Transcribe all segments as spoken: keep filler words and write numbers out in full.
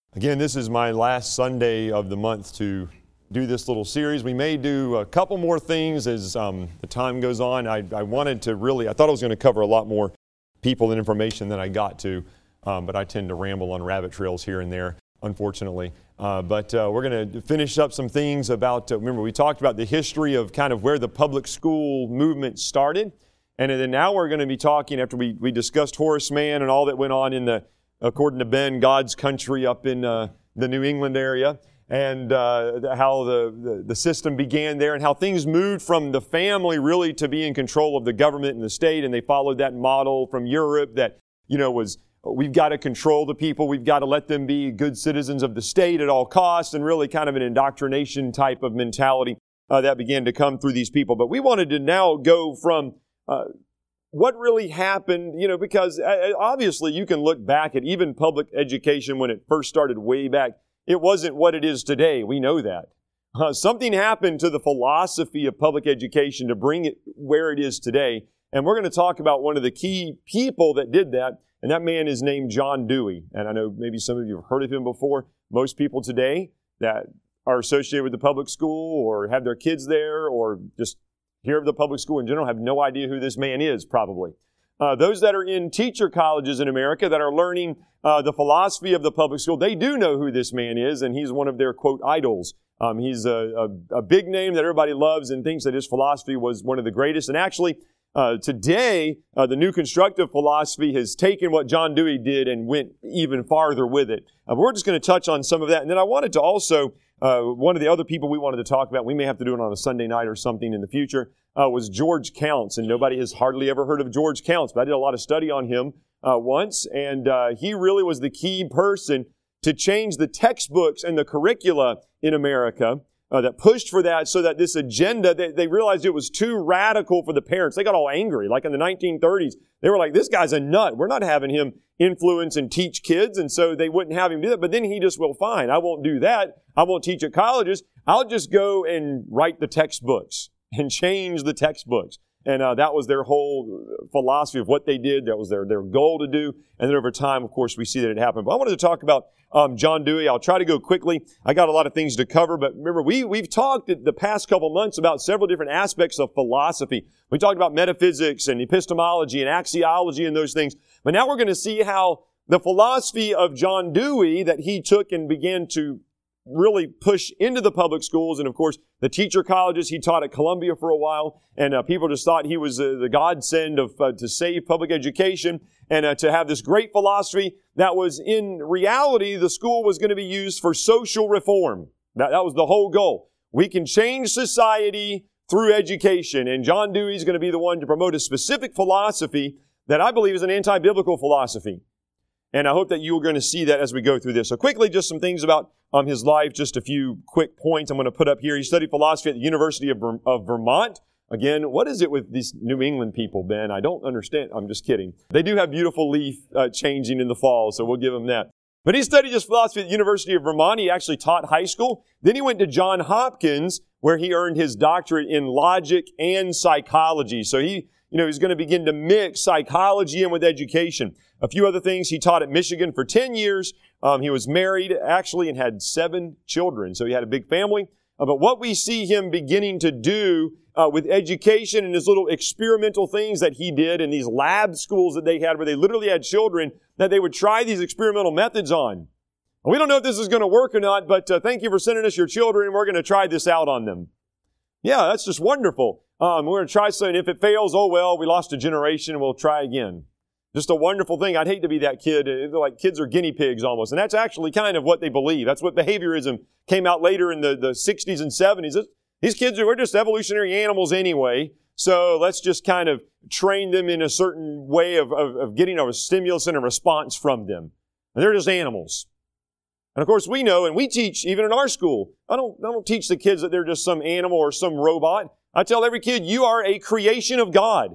Again, this is my last Sunday of the month to do this little series. We may do a couple more things as um, the time goes on. I, I wanted to really, I thought I was going to cover a lot more people and information than I got to, um, but I tend to ramble on rabbit trails here and there, unfortunately. Uh, but uh, we're going to finish up some things about, uh, remember we talked about the history of kind of where the public school movement started. And then now we're going to be talking, after we, we discussed Horace Mann and all that went on in the, according to Ben, God's country up in uh, the New England area, and uh, how the, the, the system began there and how things moved from the family really to be in control of the government and the state, and they followed that model from Europe that, you know, was we've got to control the people, we've got to let them be good citizens of the state at all costs, and really kind of an indoctrination type of mentality uh, that began to come through these people. But we wanted to now go from uh, what really happened, you know, because obviously you can look back at even public education when it first started way back. It wasn't what it is today. We know that. Uh, something happened to the philosophy of public education to bring it where it is today. And we're going to talk about one of the key people that did that. And that man is named John Dewey. And I know maybe some of you have heard of him before. Most people today that are associated with the public school or have their kids there or just hear of the public school in general have no idea who this man is, probably. Uh, those that are in teacher colleges in America that are learning uh, the philosophy of the public school, they do know who this man is, and he's one of their, quote, idols. Um, he's a, a, a big name that everybody loves and thinks that his philosophy was one of the greatest. And actually, uh, today, uh, the new constructive philosophy has taken what John Dewey did and went even farther with it. Uh, we're just going to touch on some of that. And then I wanted to also Uh, one of the other people we wanted to talk about, we may have to do it on a Sunday night or something in the future, uh, was George Counts. And nobody has hardly ever heard of George Counts, but I did a lot of study on him uh, once. And uh, he really was the key person to change the textbooks and the curricula in America uh, that pushed for that, so that this agenda, they, they realized it was too radical for the parents. They got all angry. Like in the nineteen thirties, they were like, this guy's a nut. We're not having him influence and teach kids. And so they wouldn't have him do that. But then he just, well, fine, I won't do that. I won't teach at colleges. I'll just go and write the textbooks and change the textbooks. And uh, that was their whole philosophy of what they did. That was their, their goal to do. And then over time, of course, we see that it happened. But I wanted to talk about um, John Dewey. I'll try to go quickly. I got a lot of things to cover. But remember, we, we've talked the past couple months about several different aspects of philosophy. We talked about metaphysics and epistemology and axiology and those things. But now we're going to see how the philosophy of John Dewey that he took and began to really push into the public schools, and of course the teacher colleges. He taught at Columbia for a while, and uh, people just thought he was uh, the godsend of uh, to save public education and uh, to have this great philosophy that was in reality the school was going to be used for social reform. That, that was the whole goal. We can change society through education, and John Dewey is going to be the one to promote a specific philosophy that I believe is an anti-biblical philosophy. And I hope that you're going to see that as we go through this. So quickly, just some things about um, his life, just a few quick points I'm going to put up here. He studied philosophy at the University of, Ver- of Vermont. Again, what is it with these New England people, Ben? I don't understand. I'm just kidding. They do have beautiful leaf uh, changing in the fall, so we'll give them that. But he studied his philosophy at the University of Vermont. He actually taught high school. Then he went to Johns Hopkins, where he earned his doctorate in logic and psychology. So he, you know, he's going to begin to mix psychology in with education. A few other things. He taught at Michigan for ten years. Um, he was married, actually, and had seven children. So he had a big family. Uh, but what we see him beginning to do uh, with education and his little experimental things that he did in these lab schools that they had, where they literally had children that they would try these experimental methods on. We don't know if this is going to work or not, but uh, thank you for sending us your children. We're going to try this out on them. Yeah, that's just wonderful. Um, we're going to try something. If it fails, oh well, we lost a generation, and we'll try again. Just a wonderful thing. I'd hate to be that kid. They're like kids are guinea pigs almost. And that's actually kind of what they believe. That's what behaviorism came out later in the, the sixties and seventies. These kids are, we're just evolutionary animals anyway. So let's just kind of train them in a certain way of, of, of getting a stimulus and a response from them. And they're just animals. And of course we know, and we teach even in our school, I don't, I don't teach the kids that they're just some animal or some robot. I tell every kid, you are a creation of God.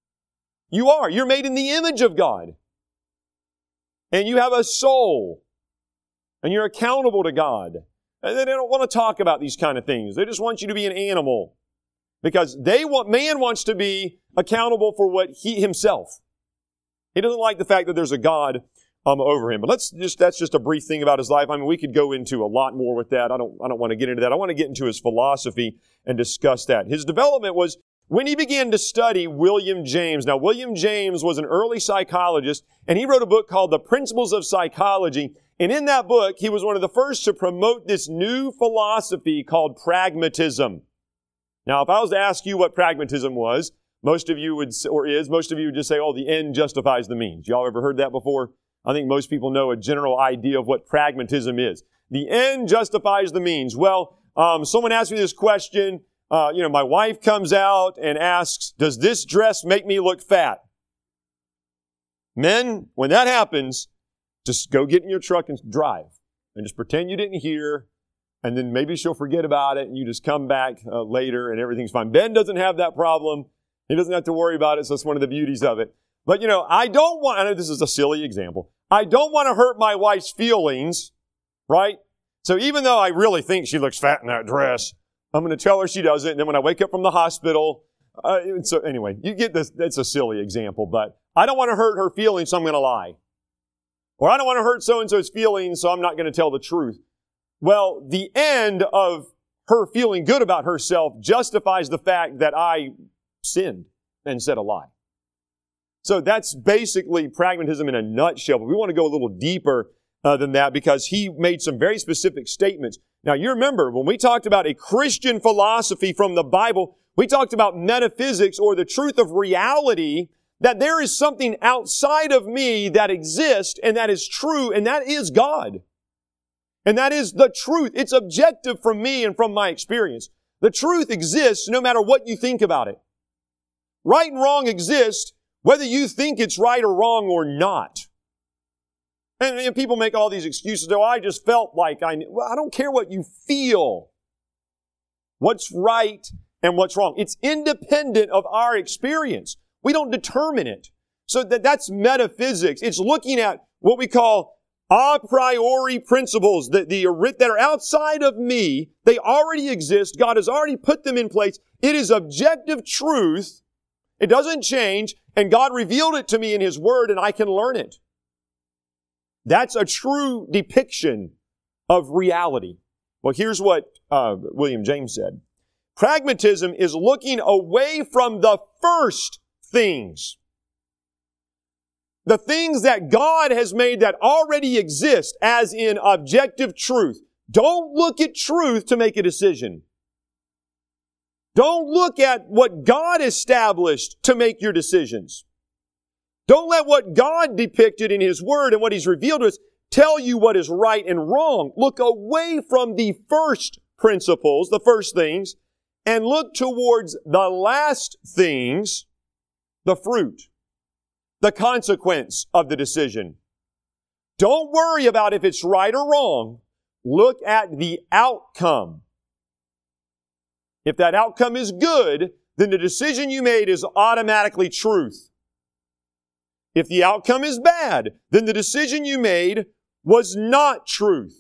You are. You're made in the image of God. And you have a soul. And you're accountable to God. And they don't want to talk about these kind of things. They just want you to be an animal. Because they want, man wants to be accountable for what he himself. He doesn't like the fact that there's a God um, over him. But let's just, that's just a brief thing about his life. I mean, we could go into a lot more with that. I don't, I don't want to get into that. I want to get into his philosophy and discuss that. His development was when he began to study William James. Now, William James was an early psychologist, and he wrote a book called The Principles of Psychology. And in that book, he was one of the first to promote this new philosophy called pragmatism. Now, if I was to ask you what pragmatism was, most of you would, or is, most of you would just say, oh, the end justifies the means. Y'all ever heard that before? I think most people know a general idea of what pragmatism is. The end justifies the means. Well, um, someone asked me this question. Uh, you know, my wife comes out and asks, does this dress make me look fat? Men, when that happens, just go get in your truck and drive. And just pretend you didn't hear. And then maybe she'll forget about it and you just come back uh, later and everything's fine. Ben doesn't have that problem. He doesn't have to worry about it, so that's one of the beauties of it. But, you know, I don't want, I know this is a silly example. I don't want to hurt my wife's feelings, right? So even though I really think she looks fat in that dress, I'm going to tell her she doesn't. And then when I wake up from the hospital, uh, so anyway, you get this, that's a silly example, but I don't want to hurt her feelings, so I'm going to lie. Or I don't want to hurt so-and-so's feelings, so I'm not going to tell the truth. Well, the end of her feeling good about herself justifies the fact that I sinned and said a lie. So that's basically pragmatism in a nutshell. But we want to go a little deeper uh, than that because he made some very specific statements. Now, you remember when we talked about a Christian philosophy from the Bible, we talked about metaphysics or the truth of reality, that there is something outside of me that exists and that is true, and that is God. And that is the truth. It's objective from me and from my experience. The truth exists no matter what you think about it. Right and wrong exist whether you think it's right or wrong or not. And, and people make all these excuses. Oh, I just felt like I knew. Well, I don't care what you feel. What's right and what's wrong. It's independent of our experience. We don't determine it. So that, that's metaphysics. It's looking at what we call a priori principles that, the, that are outside of me. They already exist. God has already put them in place. It is objective truth. It doesn't change. And God revealed it to me in His Word, and I can learn it. That's a true depiction of reality. Well, here's what uh, William James said. Pragmatism is looking away from the first things. The things that God has made that already exist, as in objective truth. Don't look at truth to make a decision. Don't look at what God established to make your decisions. Don't let what God depicted in His Word and what He's revealed to us tell you what is right and wrong. Look away from the first principles, the first things, and look towards the last things, the fruit, the consequence of the decision. Don't worry about if it's right or wrong. Look at the outcome. If that outcome is good, then the decision you made is automatically truth. If the outcome is bad, then the decision you made was not truth.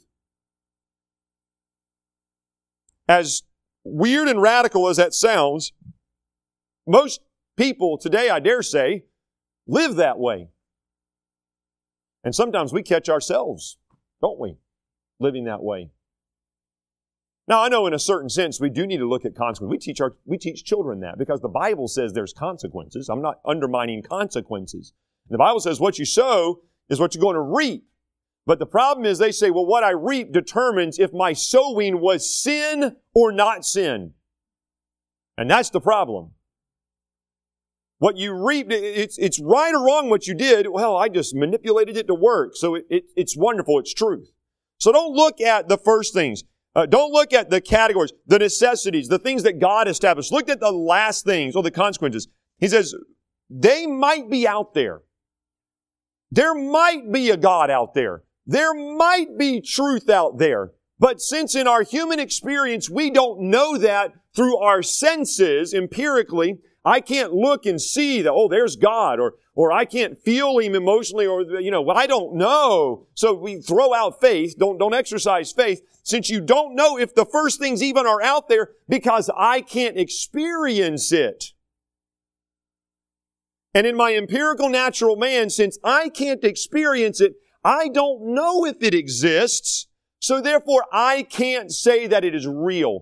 As weird and radical as that sounds, most people today, I dare say, live that way. And sometimes we catch ourselves, don't we, living that way. Now, I know in a certain sense we do need to look at consequences. We teach our, we teach children that because the Bible says there's consequences. I'm not undermining consequences. The Bible says what you sow is what you're going to reap. But the problem is they say, well, what I reap determines if my sowing was sin or not sin. And that's the problem. What you reap, it's, it's right or wrong what you did. Well, I just manipulated it to work. So it, it, it's wonderful. It's truth. So don't look at the first things. Uh, don't look at the categories, the necessities, the things that God established. Look at the last things or the consequences. He says, they might be out there. There might be a God out there. There might be truth out there. But since in our human experience we don't know that through our senses empirically, I can't look and see that, oh, there's God, or, or I can't feel Him emotionally, or, you know, well, I don't know. So we throw out faith, don't, don't exercise faith, since you don't know if the first things even are out there because I can't experience it. And in my empirical natural man, since I can't experience it, I don't know if it exists, so therefore I can't say that it is real.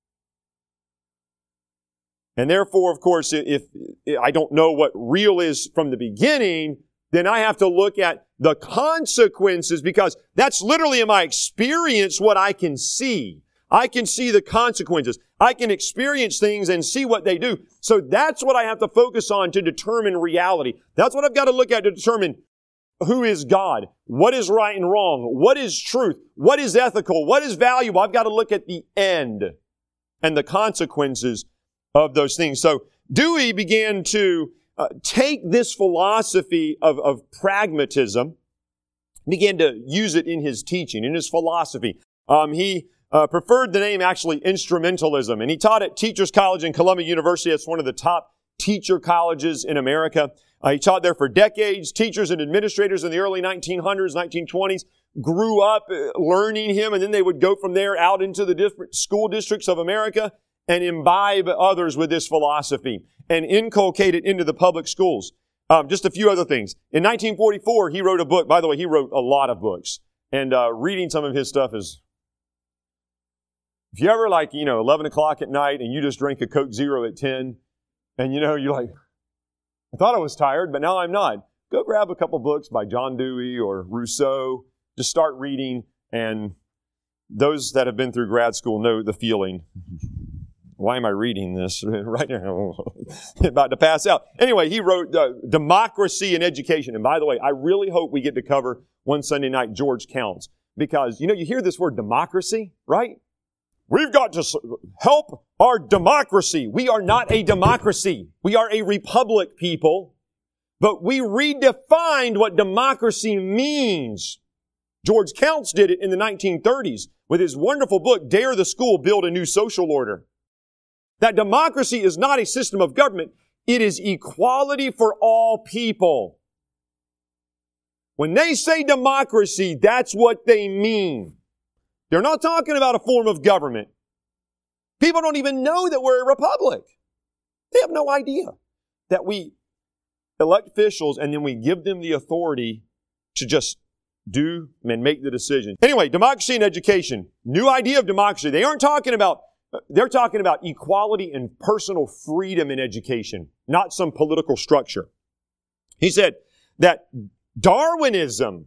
And therefore, of course, if, if I don't know what real is from the beginning, then I have to look at the consequences, because that's literally in my experience what I can see. I can see the consequences. I can experience things and see what they do. So that's what I have to focus on to determine reality. That's what I've got to look at to determine who is God, what is right and wrong, what is truth, what is ethical, what is valuable. I've got to look at the end and the consequences of those things. So Dewey began to uh, take this philosophy of, of pragmatism, began to use it in his teaching, in his philosophy. Um, he uh, preferred the name actually instrumentalism, and he taught at Teachers College in Columbia University. It's one of the top teacher colleges in America. Uh, he taught there for decades. Teachers and administrators in the early nineteen hundreds, nineteen twenties grew up uh, learning him, and then they would go from there out into the different school districts of America and imbibe others with this philosophy and inculcate it into the public schools. Um, just a few other things. In nineteen forty-four, he wrote a book. By the way, he wrote a lot of books. And uh, reading some of his stuff is... If you ever like, you know, eleven o'clock at night and you just drink a Coke Zero at ten, and you know, you're like, I thought I was tired, but now I'm not. Go grab a couple books by John Dewey or Rousseau. Just start reading, and those that have been through grad school know the feeling. Why am I reading this right now? About to pass out. Anyway, he wrote uh, Democracy in Education. And by the way, I really hope we get to cover one Sunday night George Counts. Because, you know, you hear this word democracy, right? We've got to help our democracy. We are not a democracy. We are a republic, people. But we redefined what democracy means. George Counts did it in the nineteen thirties with his wonderful book, Dare the School Build a New Social Order. That democracy is not a system of government. It is equality for all people. When they say democracy, that's what they mean. They're not talking about a form of government. People don't even know that we're a republic. They have no idea that we elect officials and then we give them the authority to just do and make the decision. Anyway, democracy in education. New idea of democracy. They aren't talking about, they're talking about equality and personal freedom in education, not some political structure. He said that Darwinism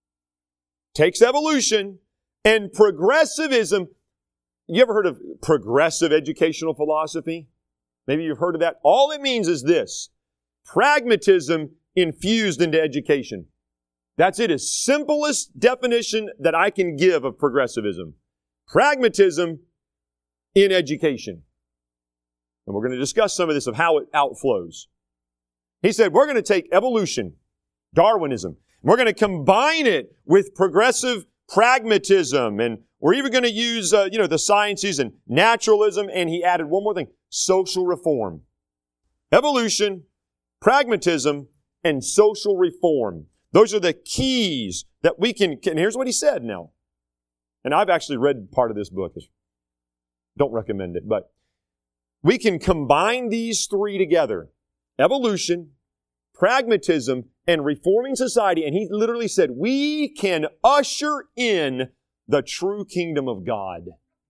takes evolution and progressivism. You ever heard of progressive educational philosophy? Maybe you've heard of that. All it means is this: pragmatism infused into education. That's it. As simplest definition that I can give of progressivism. Pragmatism in education. And we're going to discuss some of this of how it outflows. He said, we're going to take evolution, Darwinism, and we're going to combine it with progressive pragmatism, and we're even going to use, uh, you know, the sciences and naturalism, and he added one more thing, social reform. Evolution, pragmatism, and social reform. Those are the keys that we can, and here's what he said now. And I've actually read part of this book. Don't recommend it, but we can combine these three together. Evolution, pragmatism, and reforming society. And he literally said, we can usher in the true kingdom of God.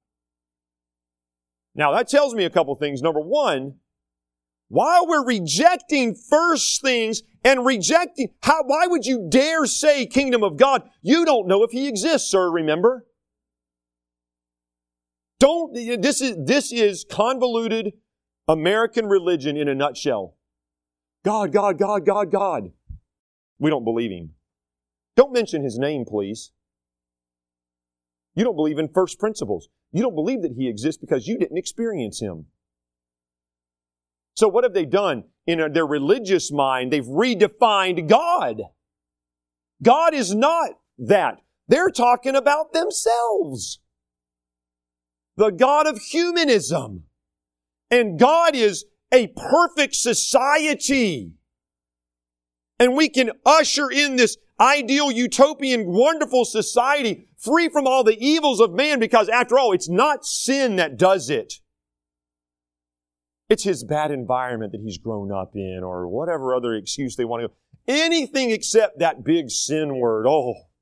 Now that tells me a couple things. Number one, while we're rejecting first things and rejecting, how, why would you dare say kingdom of God? You don't know if He exists, sir, remember? Don't, this is, this is convoluted American religion in a nutshell. God, God, God, God, God. We don't believe Him. Don't mention His name, please. You don't believe in first principles. You don't believe that He exists because you didn't experience Him. So what have they done? In their religious mind, they've redefined God. God is not that. They're talking about themselves. The God of humanism. And God is a perfect society. And we can usher in this ideal, utopian, wonderful society free from all the evils of man, because after all, it's not sin that does it. It's his bad environment that he's grown up in, or whatever other excuse they want to go. Anything except that big sin word. Oh,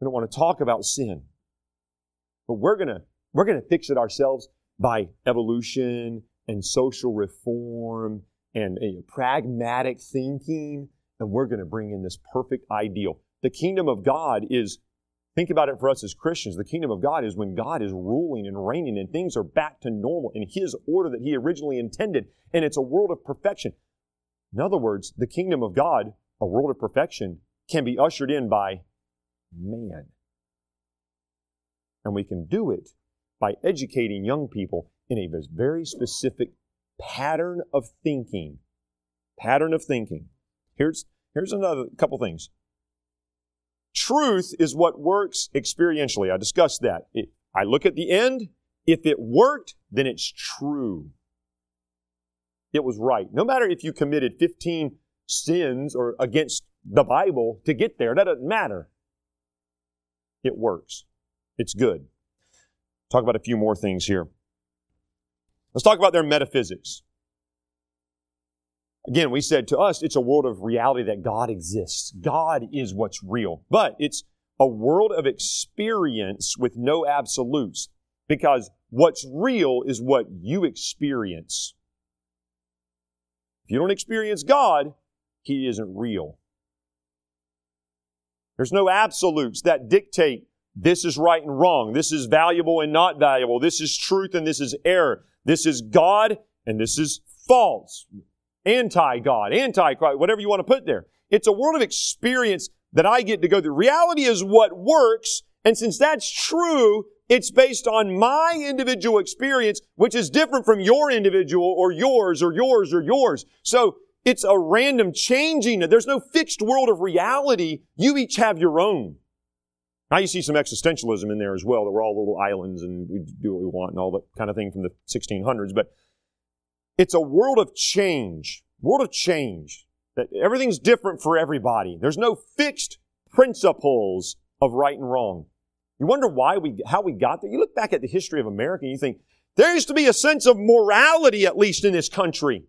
We don't want to talk about sin. But we're going to we're going to fix it ourselves by evolution and social reform and a pragmatic thinking, and we're going to bring in this perfect ideal. The kingdom of God is, think about it for us as Christians, the kingdom of God is when God is ruling and reigning and things are back to normal in His order that He originally intended, and it's a world of perfection. In other words, the kingdom of God, a world of perfection, can be ushered in by man. And we can do it by educating young people in a very specific pattern of thinking. Pattern of thinking. Here's, here's another couple things. Truth is what works experientially. I discussed that. It, I look at the end. If it worked, then it's true. It was right. No matter if you committed fifteen sins or against the Bible to get there, that doesn't matter. It works. It's good. Talk about a few more things here. Let's talk about their metaphysics. Again, we said to us, it's a world of reality that God exists. God is what's real. But it's a world of experience with no absolutes, because what's real is what you experience. If you don't experience God, He isn't real. There's no absolutes that dictate this is right and wrong. This is valuable and not valuable. This is truth and this is error. This is God and this is false. Anti-God, anti-Christ, whatever you want to put there. It's a world of experience that I get to go through. Reality is what works, and since that's true, it's based on my individual experience, which is different from your individual or yours or yours or yours. So it's a random changing. There's no fixed world of reality. You each have your own. Now you see some existentialism in there as well, that we're all little islands and we do what we want and all that kind of thing from the sixteen hundreds. But it's a world of change, world of change, that everything's different for everybody. There's no fixed principles of right and wrong. You wonder why we, how we got there? You look back at the history of America and you think, there used to be a sense of morality, at least in this country.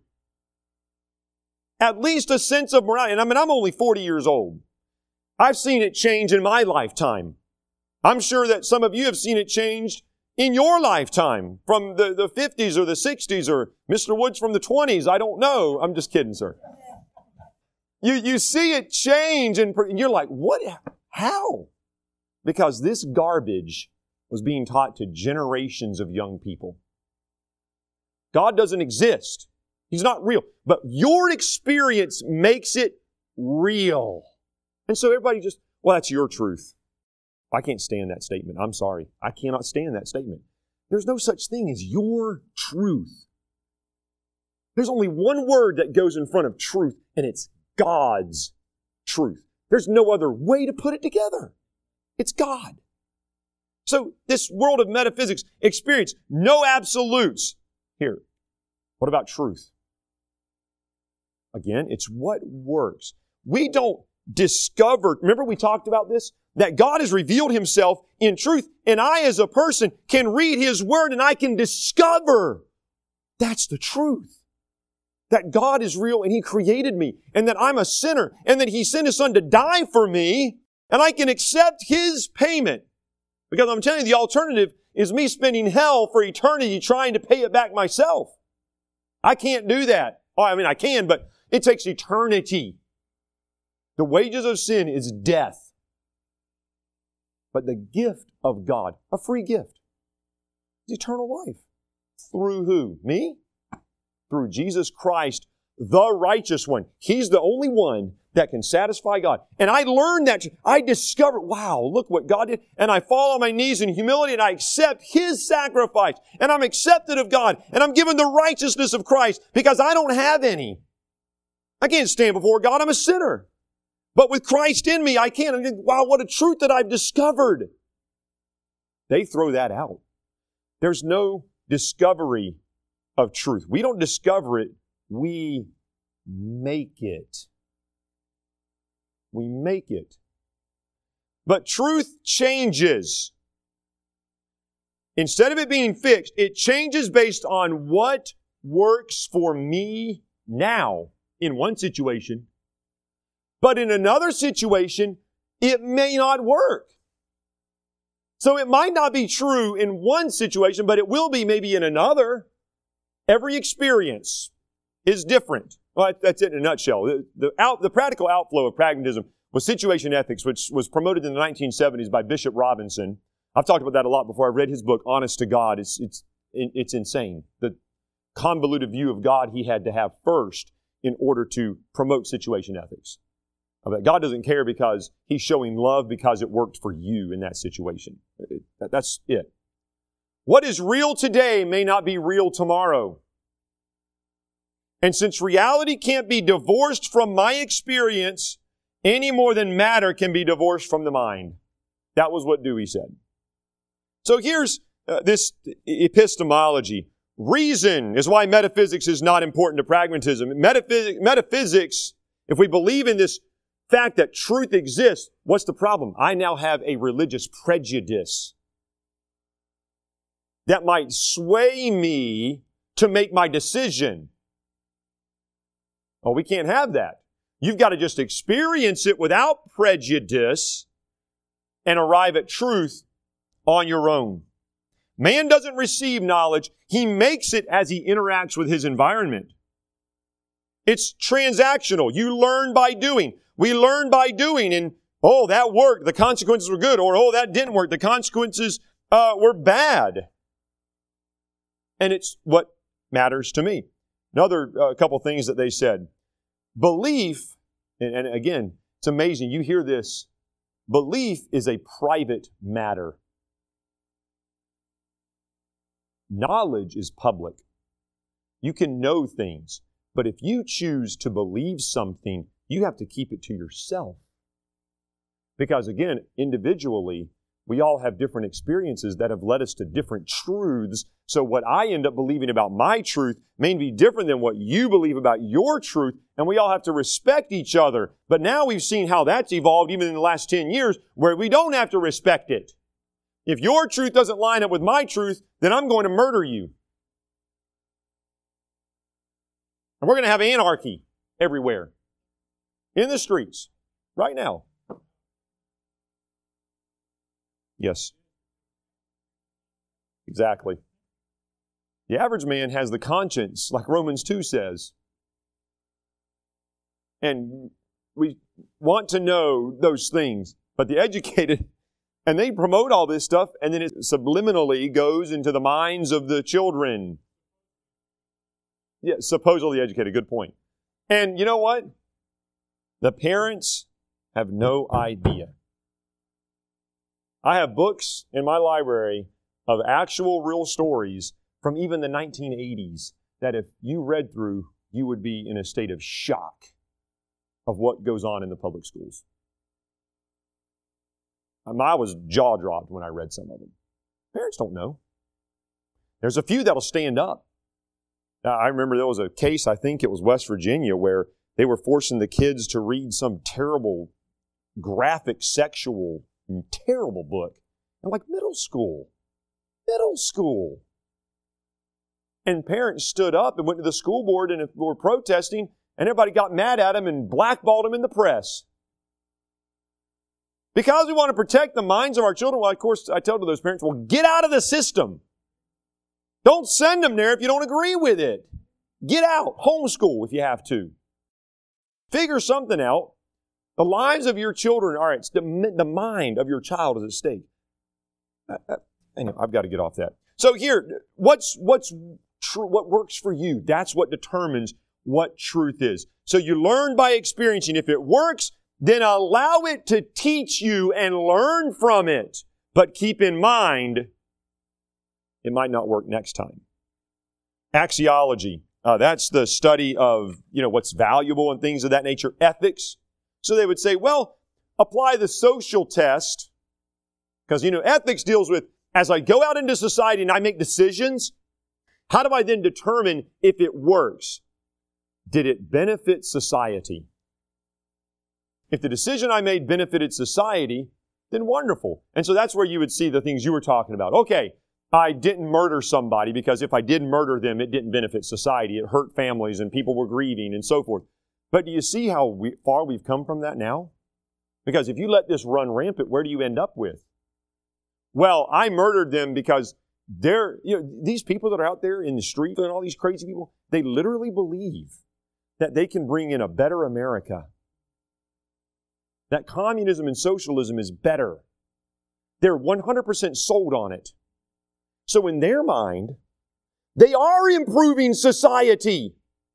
At least a sense of morality. And I mean, I'm only forty years old. I've seen it change in my lifetime. I'm sure that some of you have seen it change in your lifetime, from the, the fifties or the sixties or Mister Woods from the twenties. I don't know. I'm just kidding, sir. You, you see it change and you're like, what? How? Because this garbage was being taught to generations of young people. God doesn't exist. He's not real. But your experience makes it real. And so everybody just, well, that's your truth. I can't stand that statement. I'm sorry. I cannot stand that statement. There's no such thing as your truth. There's only one word that goes in front of truth, and it's God's truth. There's no other way to put it together. It's God. So this world of metaphysics experience no absolutes. Here, what about truth? Again, it's what works. We don't discover, remember we talked about this? That God has revealed Himself in truth, and I as a person can read His Word and I can discover that's the truth. That God is real and He created me, and that I'm a sinner, and that He sent His Son to die for me, and I can accept His payment. Because I'm telling you, the alternative is me spending hell for eternity trying to pay it back myself. I can't do that. Oh, I mean, I can, but it takes eternity. The wages of sin is death. But the gift of God, a free gift, is eternal life. Through who? Me? Through Jesus Christ, the righteous one. He's the only one that can satisfy God. And I learned that. I discovered, wow, look what God did. And I fall on my knees in humility and I accept His sacrifice. And I'm accepted of God. And I'm given the righteousness of Christ because I don't have any. I can't stand before God. I'm a sinner. But with Christ in me, I can. Wow, what a truth that I've discovered. They throw that out. There's no discovery of truth. We don't discover it. We make it. We make it. But truth changes. Instead of it being fixed, it changes based on what works for me now in one situation. But in another situation, it may not work. So it might not be true in one situation, but it will be maybe in another. Every experience is different. Well, that's it in a nutshell. The, the, out, the practical outflow of pragmatism was situation ethics, which was promoted in the nineteen seventies by Bishop Robinson. I've talked about that a lot before. I read his book, Honest to God. It's, it's, it's insane. The convoluted view of God he had to have first in order to promote situation ethics. God doesn't care because He's showing love because it worked for you in that situation. That's it. What is real today may not be real tomorrow. And since reality can't be divorced from my experience any more than matter can be divorced from the mind. That was what Dewey said. So here's uh, this epistemology. Reason is why metaphysics is not important to pragmatism. Metaphysics, metaphysics, if we believe in this fact that truth exists, what's the problem? I now have a religious prejudice that might sway me to make my decision. Oh, we can't have that. You've got to just experience it without prejudice and arrive at truth on your own. Man doesn't receive knowledge. He makes it as he interacts with his environment. It's transactional. You learn by doing. We learn by doing, and oh, that worked. The consequences were good. Or, oh, that didn't work. The consequences uh, were bad. And it's what matters to me. Another uh, couple things that they said. Belief, and, and again, it's amazing. You hear this. Belief is a private matter. Knowledge is public. You can know things, but if you choose to believe something, you have to keep it to yourself. Because again, individually, we all have different experiences that have led us to different truths. So what I end up believing about my truth may be different than what you believe about your truth, and we all have to respect each other. But now we've seen how that's evolved even in the last ten years, where we don't have to respect it. If your truth doesn't line up with my truth, then I'm going to murder you. And we're going to have anarchy everywhere. In the streets. Right now. Yes. Exactly. The average man has the conscience, like Romans two says. And we want to know those things. But the educated, and they promote all this stuff, and then it subliminally goes into the minds of the children. Yeah, supposedly educated. Good point. And you know what? The parents have no idea. I have books in my library of actual real stories from even the nineteen eighties that if you read through, you would be in a state of shock of what goes on in the public schools. I was jaw-dropped when I read some of them. Parents don't know. There's a few that'll stand up. I remember there was a case, I think it was West Virginia, where they were forcing the kids to read some terrible, graphic, sexual, and terrible book. And like middle school. Middle school. And parents stood up and went to the school board and were protesting, and everybody got mad at them and blackballed them in the press. Because we want to protect the minds of our children, well, of course, I tell to those parents, well, get out of the system. Don't send them there if you don't agree with it. Get out. Homeschool if you have to. Figure something out. The lives of your children are at the, the mind of your child is at stake. Uh, uh, anyway, I've got to get off that. So here, what's what's true? What works for you? That's what determines what truth is. So you learn by experiencing. If it works, then allow it to teach you and learn from it. But keep in mind, it might not work next time. Axiology. Uh, that's the study of, you know, what's valuable and things of that nature. Ethics. So they would say, well, apply the social test. Because, you know, ethics deals with, as I go out into society and I make decisions, how do I then determine if it works? Did it benefit society? If the decision I made benefited society, then wonderful. And so that's where you would see the things you were talking about. Okay, I didn't murder somebody because if I did murder them, it didn't benefit society. It hurt families and people were grieving and so forth. But do you see how we, far we've come from that now? Because if you let this run rampant, where do you end up with? well, I murdered them because they're, you know, these people that are out there in the street and all these crazy people, they literally believe that they can bring in a better America. That communism and socialism is better. They're one hundred percent sold on it. So in their mind, they are improving society.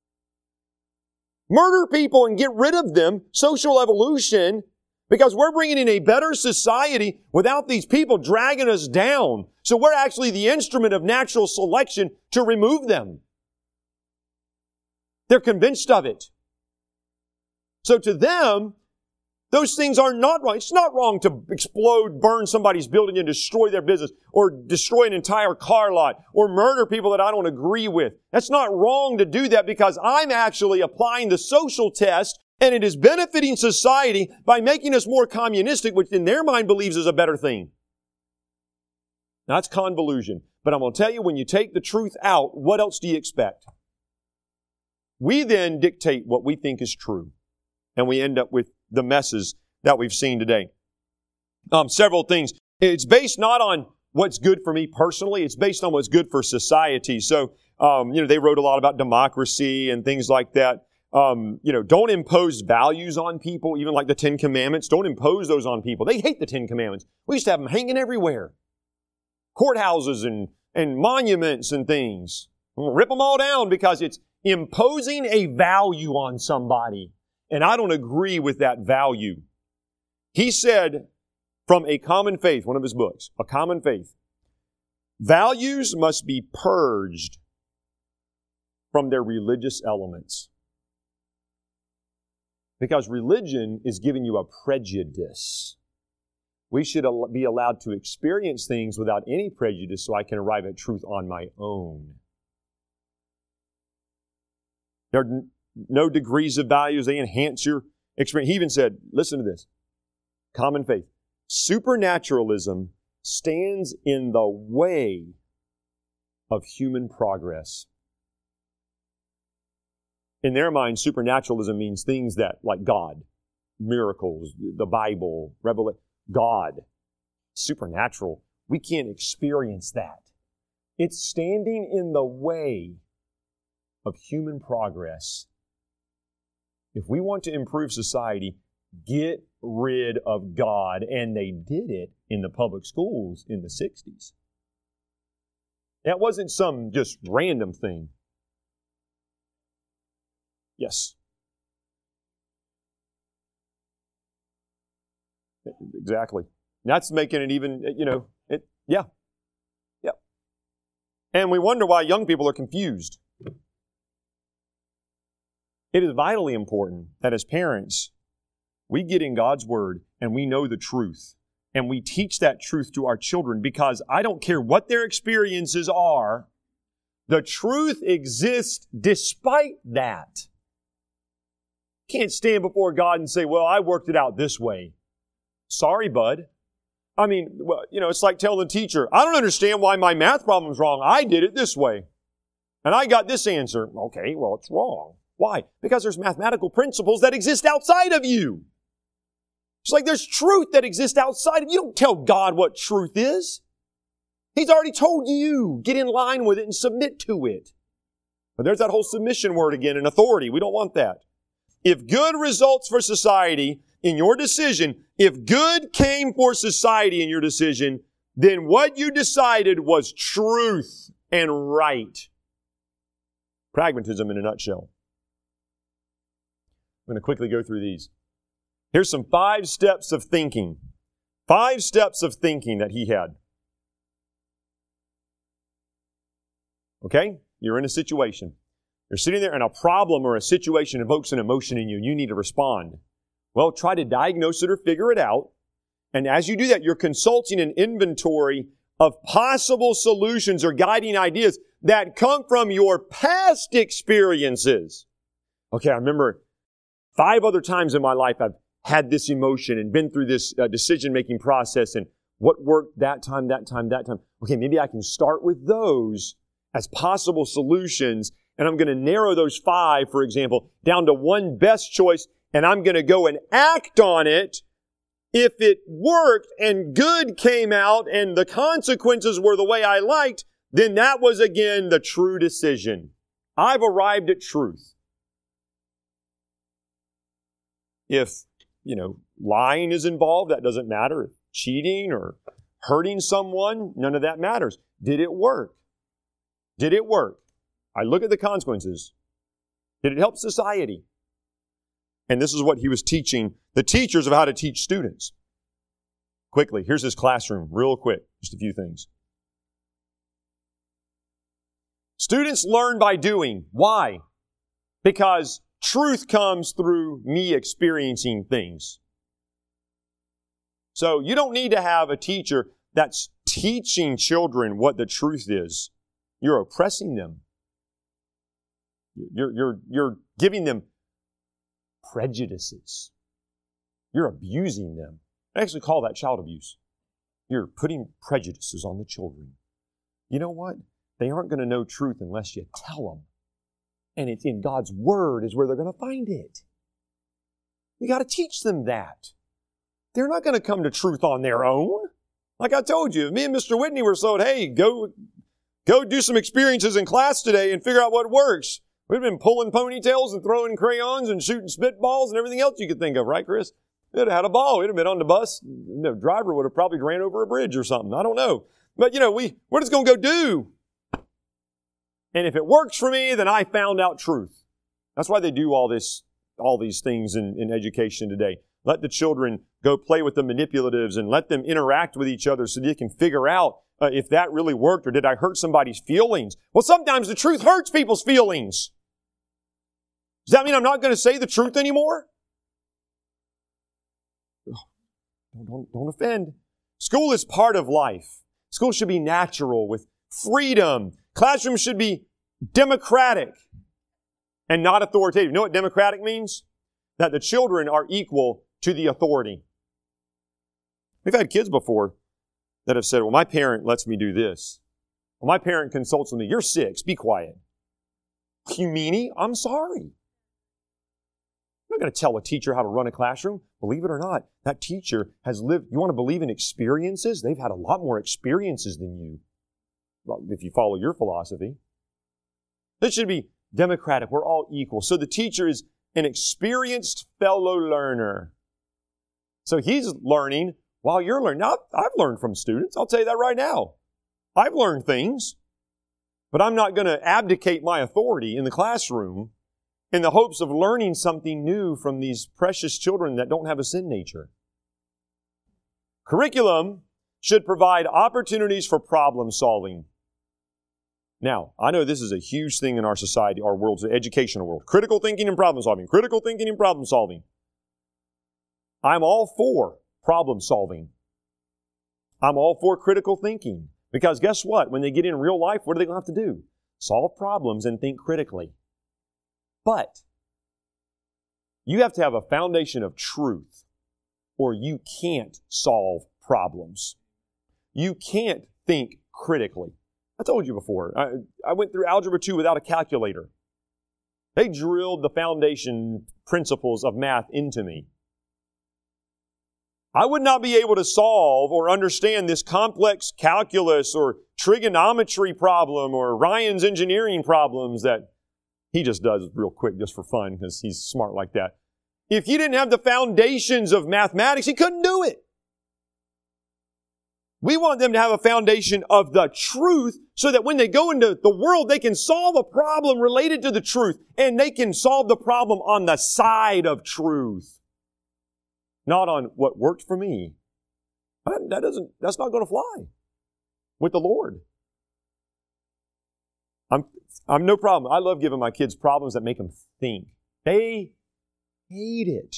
Murder people and get rid of them, social evolution, because we're bringing in a better society without these people dragging us down. So we're actually the instrument of natural selection to remove them. They're convinced of it. So to them, those things are not wrong. It's not wrong to explode, burn somebody's building and destroy their business, or destroy an entire car lot, or murder people that I don't agree with. That's not wrong to do that because I'm actually applying the social test, and it is benefiting society by making us more communistic, which in their mind believes is a better thing. Now, that's convolution. But I'm going to tell you, when you take the truth out, what else do you expect? We then dictate what we think is true. And we end up with the messes that we've seen today. Um, several things. It's based not on what's good for me personally. It's based on what's good for society. So, um, you know, they wrote a lot about democracy and things like that. Um, you know, don't impose values on people, even like the Ten Commandments. Don't impose those on people. They hate the Ten Commandments. We used to have them hanging everywhere. Courthouses and, and monuments and things. We'll rip them all down because it's imposing a value on somebody. And I don't agree with that value. He said from A Common Faith, one of his books, A Common Faith, values must be purged from their religious elements. Because religion is giving you a prejudice. We should be allowed to experience things without any prejudice so I can arrive at truth on my own. There are no degrees of values. They enhance your experience. He even said, listen to this, Common Faith. Supernaturalism stands in the way of human progress. In their mind, supernaturalism means things that, like God, miracles, the Bible, revelation, God, supernatural. We can't experience that. It's standing in the way of human progress. If we want to improve society, get rid of God. And they did it in the public schools in the sixties. That wasn't some just random thing. Yes. Exactly. That's making it even, you know, it, yeah. Yeah. And we wonder why young people are confused. It is vitally important that as parents, we get in God's Word and we know the truth. And we teach that truth to our children because I don't care what their experiences are, the truth exists despite that. Can't stand before God and say, well, I worked it out this way. Sorry, bud. I mean, well, you know, it's like telling the teacher, I don't understand why my math problem's wrong. I did it this way. And I got this answer. Okay, well, it's wrong. Why? Because there's mathematical principles that exist outside of you. It's like there's truth that exists outside of you. You don't tell God what truth is. He's already told you. Get in line with it and submit to it. But there's that whole submission word again, and authority. We don't want that. If good results for society in your decision, if good came for society in your decision, then what you decided was truth and right. Pragmatism in a nutshell. I'm going to quickly go through these. Here's some five steps of thinking. Five steps of thinking that he had. Okay? You're in a situation. You're sitting there and a problem or a situation evokes an emotion in you and you need to respond. Well, try to diagnose it or figure it out. And as you do that, you're consulting an inventory of possible solutions or guiding ideas that come from your past experiences. Okay, I remember five other times in my life I've had this emotion and been through this uh, decision-making process and what worked that time, that time, that time. Okay, maybe I can start with those as possible solutions, and I'm going to narrow those five, for example, down to one best choice, and I'm going to go and act on it If it worked and good came out and the consequences were the way I liked, then that was again the true decision. I've arrived at truth. If, you know, lying is involved, that doesn't matter. If cheating or hurting someone, none of that matters. Did it work? Did it work? I look at the consequences. Did it help society? And this is what he was teaching the teachers of how to teach students. Quickly, here's his classroom, real quick, just a few things. Students learn by doing. Why? Because truth comes through me experiencing things. So you don't need to have a teacher that's teaching children what the truth is. You're oppressing them. You're, you're, you're giving them prejudices. You're abusing them. I actually call that child abuse. You're putting prejudices on the children. You know what? They aren't going to know truth unless you tell them. And it's in God's Word is where they're going to find it. You got to teach them that. They're not going to come to truth on their own. Like I told you, me and Mister Whitney were told, hey, go, go do some experiences in class today and figure out what works. We've been pulling ponytails and throwing crayons and shooting spitballs and everything else you could think of, right, Chris? We'd have had a ball. We'd have been on the bus. The driver would have probably ran over a bridge or something. I don't know. But, you know, we, we're just going to go do. And if it works for me, then I found out truth. That's why they do all this, all these things in, in education today. Let the children go play with the manipulatives and let them interact with each other so they can figure out uh, if that really worked or did I hurt somebody's feelings. Well, sometimes the truth hurts people's feelings. Does that mean I'm not going to say the truth anymore? Don't, don't, don't offend. School is part of life. School should be natural with freedom. Classrooms should be democratic and not authoritative. You know what democratic means? That the children are equal to the authority. We've had kids before that have said, well, my parent lets me do this. Well, my parent consults with me. You're six. Be quiet. You meanie? I'm sorry. I'm not going to tell a teacher how to run a classroom. Believe it or not, that teacher has lived. You want to believe in experiences? They've had a lot more experiences than you. Well, if you follow your philosophy. This should be democratic. We're all equal. So the teacher is an experienced fellow learner. So he's learning while you're learning. Now, I've learned from students. I'll tell you that right now. I've learned things, but I'm not going to abdicate my authority in the classroom in the hopes of learning something new from these precious children that don't have a sin nature. Curriculum should provide opportunities for problem solving. Now, I know this is a huge thing in our society, our world's educational world. Critical thinking and problem solving. Critical thinking and problem solving. I'm all for problem solving. I'm all for critical thinking. Because guess what? When they get in real life, what are they going to have to do? Solve problems and think critically. But you have to have a foundation of truth, or you can't solve problems. You can't think critically. I told you before, I, I went through Algebra two without a calculator. They drilled the foundation principles of math into me. I would not be able to solve or understand this complex calculus or trigonometry problem or Ryan's engineering problems that he just does real quick just for fun because he's smart like that. If he didn't have the foundations of mathematics, he couldn't do it. We want them to have a foundation of the truth so that when they go into the world, they can solve a problem related to the truth and they can solve the problem on the side of truth. Not on what worked for me. That doesn't, that's not going to fly with the Lord. I'm, I'm no problem. I love giving my kids problems that make them think. They hate it.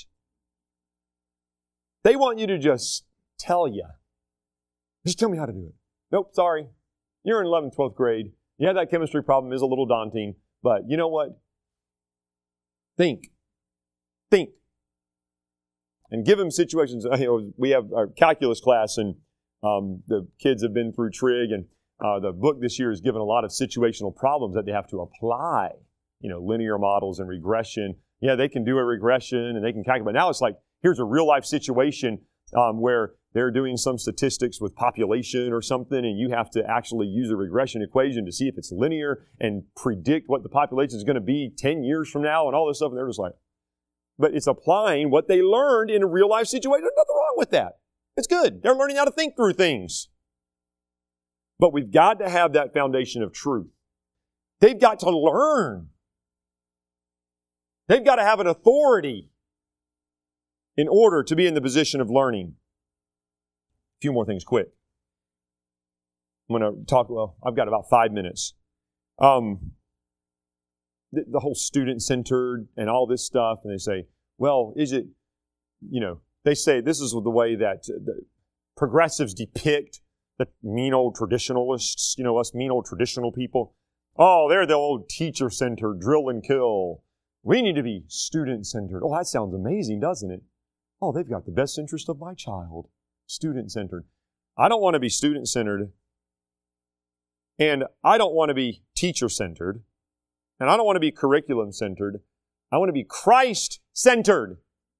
They want you to just tell you. Just tell me how to do it. Nope, sorry. You're in eleventh, twelfth grade. Yeah, that chemistry problem is a little daunting, but you know what? Think. Think. And give them situations. You know, we have our calculus class, and um, the kids have been through trig, and uh, the book this year has given a lot of situational problems that they have to apply. You know, linear models and regression. Yeah, they can do a regression, and they can calculate. But now it's like, here's a real-life situation. um, where they're doing some statistics with population or something, and you have to actually use a regression equation to see if it's linear and predict what the population is going to be ten years from now and all this stuff. And they're just like, but it's applying what they learned in a real life situation. There's nothing wrong with that. It's good. They're learning how to think through things. But we've got to have that foundation of truth. They've got to learn. They've got to have an authority in order to be in the position of learning. A few more things quick. I'm going to talk, well, I've got about five minutes. Um, the, the whole student-centered and all this stuff, and they say, well, is it, you know, they say this is the way that the progressives depict the mean old traditionalists, you know, us mean old traditional people. Oh, they're the old teacher-centered, drill and kill. We need to be student-centered. Oh, that sounds amazing, doesn't it? Oh, they've got the best interest of my child. Student-centered. I don't want to be student-centered. And I don't want to be teacher-centered. And I don't want to be curriculum-centered. I want to be Christ-centered.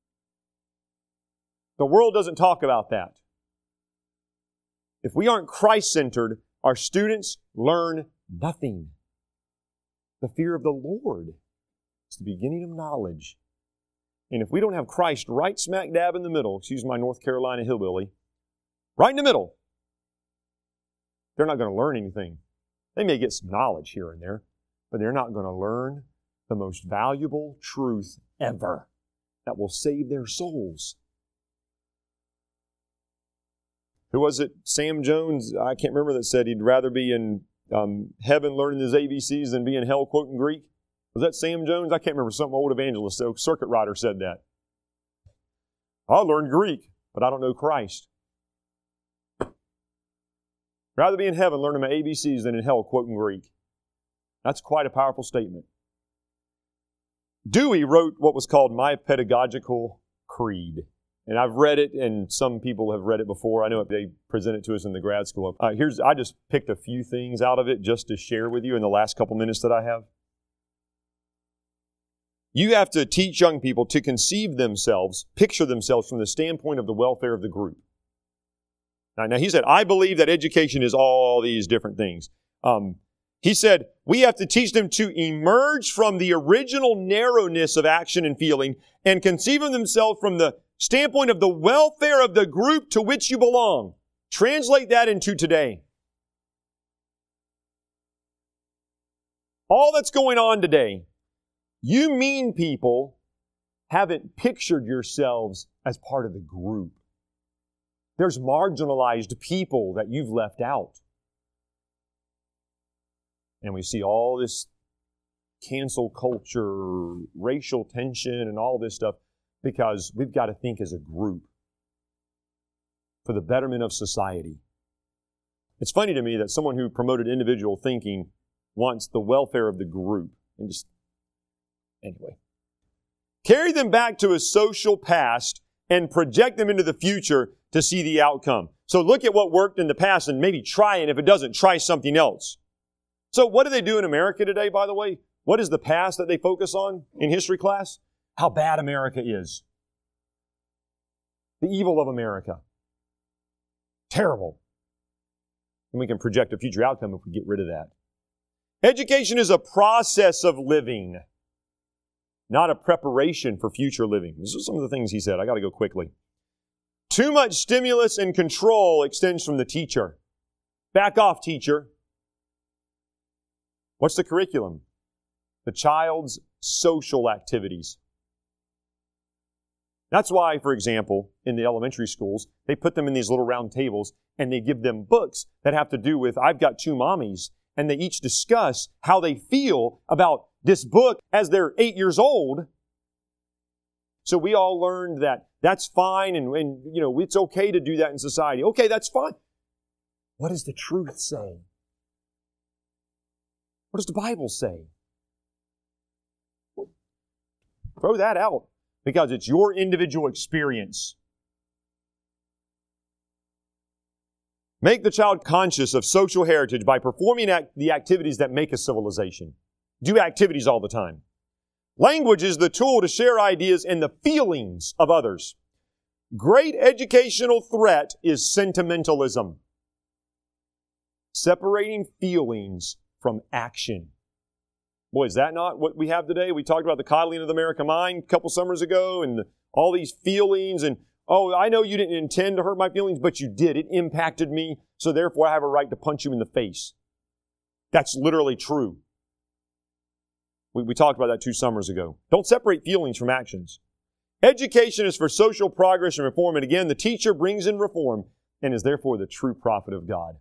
The world doesn't talk about that. If we aren't Christ-centered, our students learn nothing. The fear of the Lord is the beginning of knowledge. And if we don't have Christ right smack dab in the middle, excuse my North Carolina hillbilly, right in the middle, they're not going to learn anything. They may get some knowledge here and there, but they're not going to learn the most valuable truth ever that will save their souls. Who was it? Sam Jones, I can't remember, that said he'd rather be in um, heaven learning his A B Cs than be in hell quoting Greek. Was that Sam Jones? I can't remember. Some old evangelist, so circuit rider said that. I learned Greek, but I don't know Christ. Rather be in heaven learning my A B Cs than in hell quoting Greek. That's quite a powerful statement. Dewey wrote what was called My Pedagogical Creed. And I've read it, and some people have read it before. I know they present it to us in the grad school. Uh, here's, I just picked a few things out of it just to share with you in the last couple minutes that I have. You have to teach young people to conceive themselves, picture themselves from the standpoint of the welfare of the group. Now, now he said, I believe that education is all these different things. Um, he said, we have to teach them to emerge from the original narrowness of action and feeling and conceive of themselves from the standpoint of the welfare of the group to which you belong. Translate that into today. All that's going on today, you mean people haven't pictured yourselves as part of the group. There's marginalized people that you've left out. And we see all this cancel culture, racial tension, and all this stuff because we've got to think as a group for the betterment of society. It's funny to me that someone who promoted individual thinking wants the welfare of the group. And just, anyway. Carry them back to a social past and project them into the future to see the outcome. So look at what worked in the past and maybe try, and if it doesn't, try something else. So what do they do in America today, by the way? What is the past that they focus on in history class? How bad America is. The evil of America. Terrible. And we can project a future outcome if we get rid of that. Education is a process of living, not a preparation for future living. These are some of the things he said. I got to go quickly. Too much stimulus and control extends from the teacher. Back off, teacher. What's the curriculum? The child's social activities. That's why, for example, in the elementary schools, they put them in these little round tables and they give them books that have to do with, I've got two mommies, and they each discuss how they feel about this book as they're eight years old. So we all learned that that's fine and, and, you know, it's okay to do that in society. Okay, that's fine. What does the truth say? What does the Bible say? Throw that out because it's your individual experience. Make the child conscious of social heritage by performing act- the activities that make a civilization. Do activities all the time. Language is the tool to share ideas and the feelings of others. great educational threat is sentimentalism. Separating feelings from action. Boy, is that not what we have today? We talked about the coddling of the American mind a couple summers ago and the, all these feelings and, oh, I know you didn't intend to hurt my feelings, but you did. It impacted me, so therefore I have a right to punch you in the face. That's literally true. We, we talked about that two summers ago. Don't separate feelings from actions. Education is for social progress and reform, and again, the teacher brings in reform and is therefore the true prophet of God.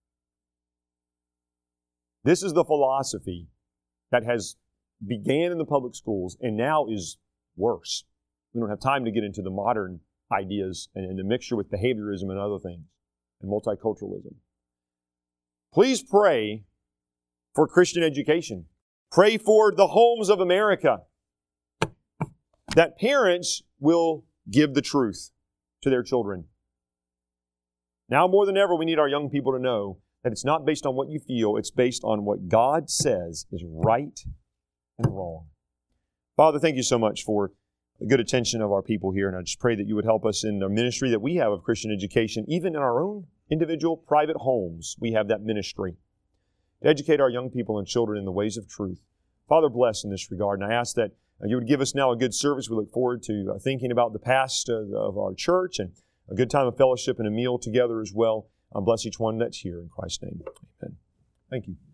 This is the philosophy that has began in the public schools and now is worse. We don't have time to get into the modern ideas and, and the mixture with behaviorism and other things and multiculturalism. Please pray for Christian education. Pray for the homes of America, that parents will give the truth to their children. Now more than ever, we need our young people to know that it's not based on what you feel, it's based on what God says is right and wrong. Father, thank you so much for the good attention of our people here, and I just pray that you would help us in the ministry that we have of Christian education, even in our own individual private homes. We have that ministry to educate our young people and children in the ways of truth. Father, bless in this regard, and I ask that you would give us now a good service. We look forward to uh, thinking about the past uh, of our church and a good time of fellowship and a meal together as well. Uh, bless each one that's here in Christ's name. Amen. Thank you.